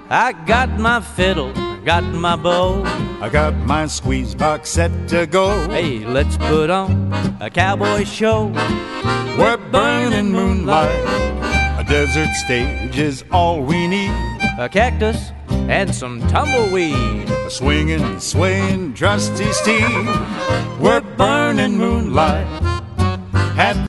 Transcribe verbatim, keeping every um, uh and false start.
I got my fiddle, got my bow. I got my squeeze box set to go. Hey, let's put on a cowboy show. We're burning moonlight. A desert stage is all we need. A cactus and some tumbleweed. A swinging, swaying, trusty steed. We're burning moonlight. Had